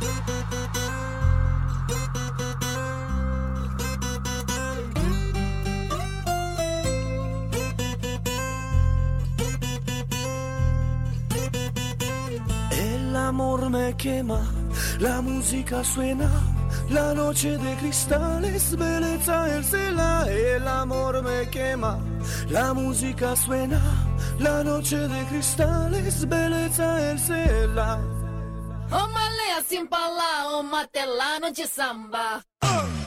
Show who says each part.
Speaker 1: El amor me quema, la música suena, la noche de cristales, belleza el cela. El amor me quema, la música suena, la noche de cristales, belleza el cela.
Speaker 2: Uma leia assim pra lá, uma até lá, noite samba.